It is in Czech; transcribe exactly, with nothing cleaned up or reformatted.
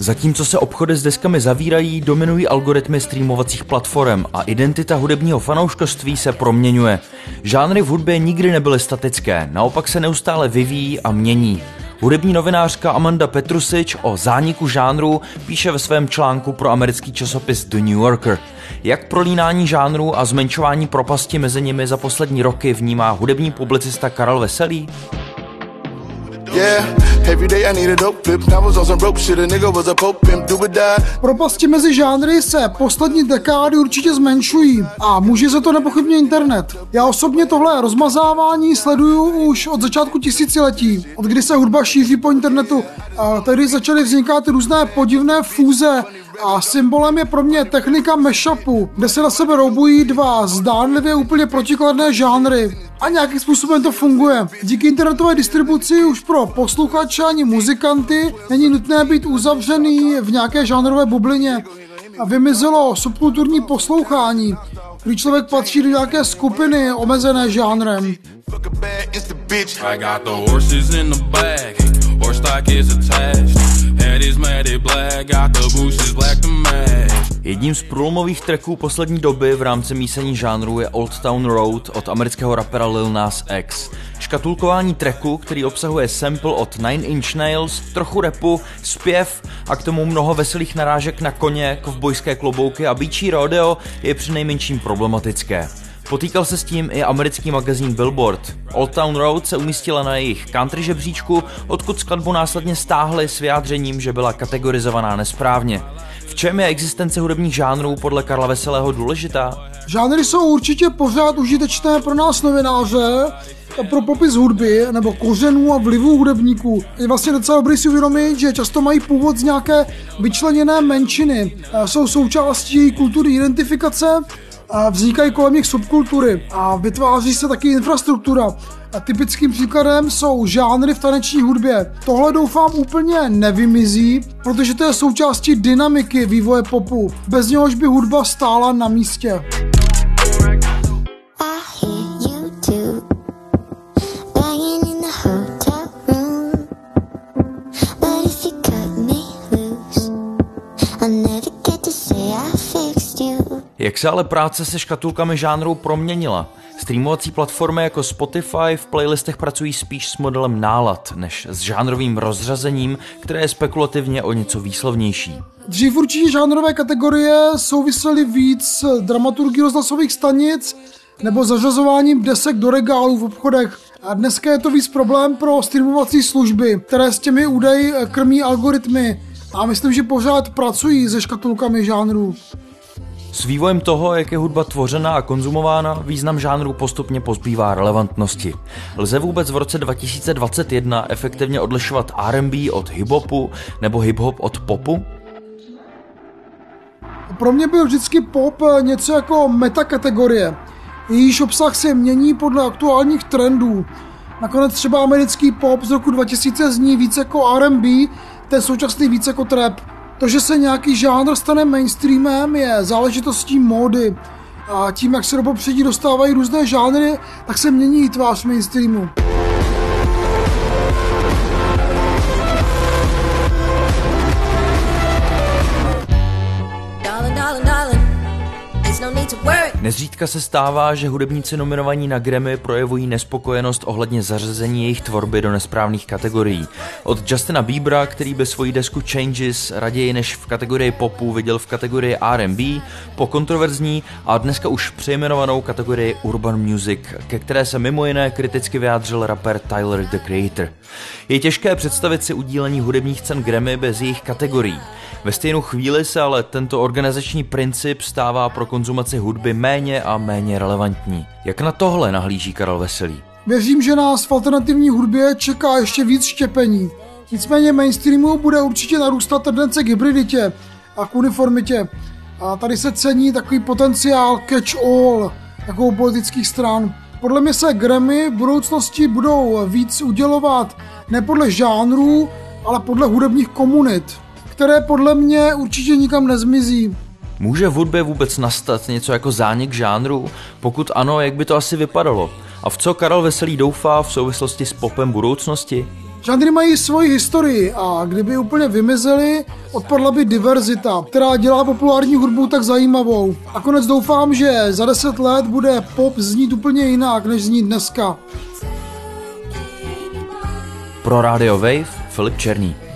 Zatímco se obchody s deskami zavírají, dominují algoritmy streamovacích platform a identita hudebního fanouškovství se proměňuje. Žánry v hudbě nikdy nebyly statické, naopak se neustále vyvíjí a mění. Hudební novinářka Amanda Petrusič o zániku žánru píše ve svém článku pro americký časopis The New Yorker. Jak prolínání žánrů a zmenšování propasti mezi nimi za poslední roky vnímá hudební publicista Karel Veselý? Propasti mezi žánry se poslední dekády určitě zmenšují a může za to nepochybně internet. Já osobně tohle rozmazávání sleduju už od začátku tisíciletí, od kdy se hudba šíří po internetu. A tehdy začaly vznikat různé podivné fúze a symbolem je pro mě technika mashupu, kde se na sebe roubují dva zdánlivě úplně protikladné žánry. A nějakým způsobem to funguje. Díky internetové distribuci už pro posluchače ani muzikanty není nutné být uzavřený v nějaké žánrové bublině. A vymizelo subkulturní poslouchání, kdy člověk patří do nějaké skupiny omezené žánrem. Jedním z průlomových tracků poslední doby v rámci mísení žánru je Old Town Road od amerického rapera Lil Nas X. Škatulkování tracku, který obsahuje sample od Nine Inch Nails, trochu rapu, zpěv a k tomu mnoho veselých narážek na koně, kovbojské klobouky a býčí rodeo je přinejmenším problematické. Potýkal se s tím i americký magazín Billboard. Old Town Road se umístila na jejich country žebříčku, odkud skladbu následně stáhli s vyjádřením, že byla kategorizovaná nesprávně. V čem je existence hudebních žánrů podle Karla Veselého důležitá? Žánry jsou určitě pořád užitečné pro nás novináře, pro popis hudby nebo kořenů a vlivů hudebníků. Je vlastně docela dobrý si uvědomit, že často mají původ z nějaké vyčleněné menšiny. Jsou součástí kultury identifikace, a vznikají kolem nich subkultury a vytváří se taky infrastruktura. A typickým příkladem jsou žánry v taneční hudbě. Tohle doufám úplně nevymizí, protože to je součástí dynamiky vývoje popu. Bez něhož by hudba stála na místě. Jak se ale práce se škatulkami žánrů proměnila? Streamovací platformy jako Spotify v playlistech pracují spíš s modelem nálad, než s žánrovým rozřazením, které je spekulativně o něco výslovnější. Dřív určitě žánrové kategorie souvisely víc s dramaturgií rozhlasových stanic nebo zařazováním desek do regálů v obchodech. A dneska je to víc problém pro streamovací služby, které s těmi údaji krmí algoritmy. A myslím, že pořád pracují se škatulkami žánrů. S vývojem toho, jak je hudba tvořena a konzumována, význam žánru postupně pozbývá relevantnosti. Lze vůbec v roce dva tisíce dvacet jedna efektivně odlišovat R and B od hip-hopu nebo hip-hop od popu? Pro mě byl vždycky pop něco jako metakategorie. Jejíž obsah se mění podle aktuálních trendů. Nakonec třeba americký pop z roku dva tisíce zní víc jako R and B, ten současný víc jako trap. To, že se nějaký žánr stane mainstreamem, je záležitostí módy. A tím, jak se do popředí dostávají různé žánry, tak se mění i tvář mainstreamu. Nezřídka se stává, že hudebníci nominovaní na Grammy projevují nespokojenost ohledně zařazení jejich tvorby do nesprávných kategorií. Od Justina Biebera, který by svoji desku Changes raději než v kategorii popu viděl v kategorii R and B, po kontroverzní a dneska už přejmenovanou kategorii Urban Music, ke které se mimo jiné kriticky vyjádřil rapper Tyler, the Creator. Je těžké představit si udílení hudebních cen Grammy bez jejich kategorií. Ve stejnou chvíli se ale tento organizační princip stává pro konzumaci hudby méně a méně relevantní. Jak na tohle nahlíží Karel Veselý? Věřím, že nás v alternativní hudbě čeká ještě víc štěpení. Nicméně mainstreamu bude určitě narůstat tendence k hybriditě a k uniformitě. A tady se cení takový potenciál catch-all jako politických stran. Podle mě se Grammy v budoucnosti budou víc udělovat ne podle žánrů, ale podle hudebních komunit, které podle mě určitě nikam nezmizí. Může v hudbě vůbec nastat něco jako zánik žánru? Pokud ano, jak by to asi vypadalo? A v co Karel Veselý doufá v souvislosti s popem budoucnosti? Žánry mají svoji historii a kdyby úplně vymizely, odpadla by diverzita, která dělá populární hudbu tak zajímavou. A konec doufám, že za deset let bude pop znít úplně jinak, než zní dneska. Pro Radio Wave Filip Černý.